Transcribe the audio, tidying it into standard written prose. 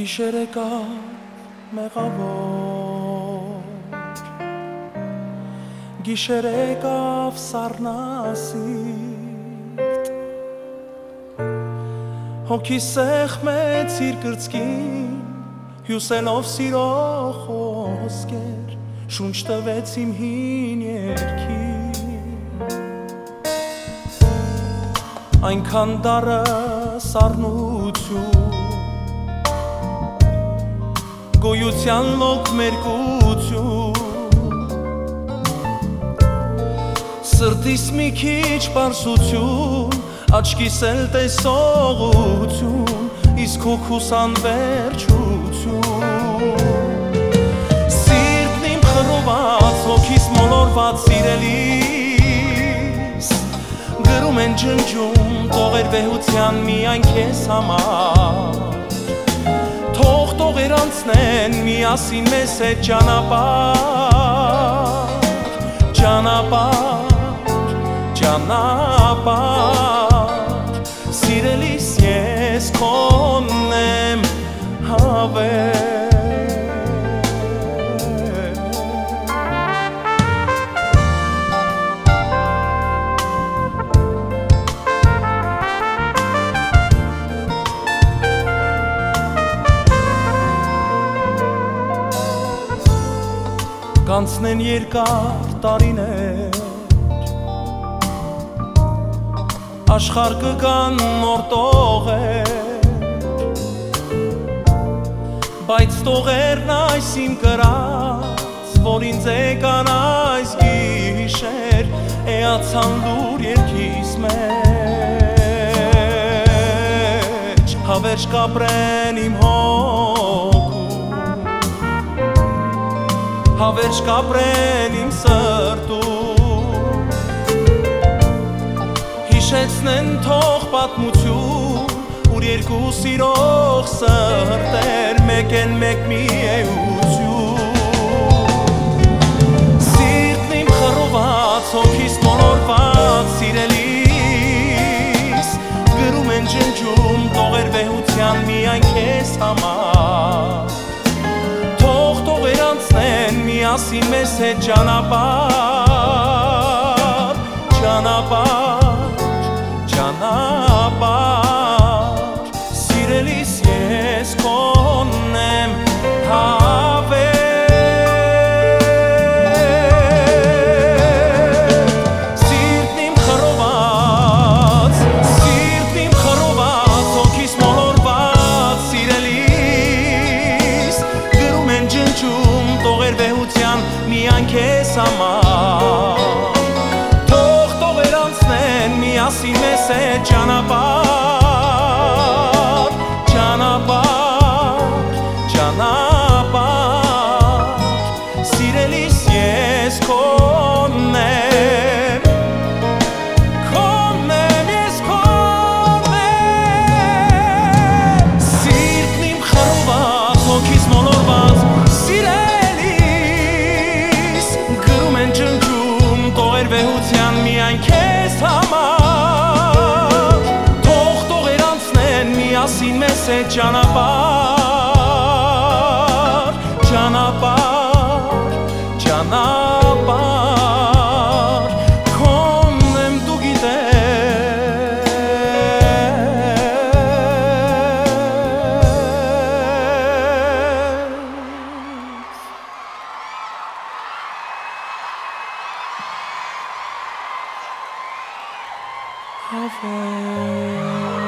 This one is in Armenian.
Գիշեր եկավ մեղավոր, գիշեր եկավ սառնասիրտ, հոգի սեղմեց իր կրծքին, հյուսելով սիրո խոսքեր, շունչ տվեց իմ հին երգին, այնքան դառը սառնություն, գոյության լոկ մերկություն, սրտիս մի քիչ պարսություն, աչքիս էլ տեսողություն, իսկ հոգուս անվերջություն, սիրտն իմ խռոված, հոգիս մոլորված սիրելիս, գրում են ջնջում, տողեր վեհության միայն քեզ համար, Թողեր անցնեն միասին մեզ հետ ճանապարհ, ճանապարհ, ճանապարհ, սիրելիս ես քոնն եմ հավեր Կանցնեն երկար տարիներ, աշխարհ կգան նոր տողեր, բայց տողերն այս իմ կրած, որ ինձ եկան այս գիշեր, էացան լուր երգիս մեջ, հավերժ կապրեն իմ Հավերժ կապրեն իմ սրտում, հիշեցնեն թող պատմություն, ուր երկու սիրող սրտեր մեկ են մեկ միայություն, սիրտն իմ խռոված, հոգիս մոլորված սիրելիս, գրում են ջնջում, տողեր վեհության միայն քեզ համար, Թողեր անցնեն միասին մեզ հետ ճանապարհ, ճանապարհ, ճանապարհ, սիրելիս ես քոնն եմ հավեր, սիրտն իմ խռոված, հոգիս մոլորված սիրելիս, գրում են ջնջում, տողեր վեհության միայն քեզ համար, Թողեր անցնեն միասին մեզ հետ ճանապարհ, ճանապարհ, ճանապարհ, սիրելիս ես քոնն եմ, ես քոնն եմ, սիրտն իմ խռոված, հոգիս մոլորված վեհության միայն քեզ համար, Թողեր անցնեն միասին մեզ հետ ճանապարհ, ճանապարհ, ճանապարհ, քոնն եմ դու գիտես, Have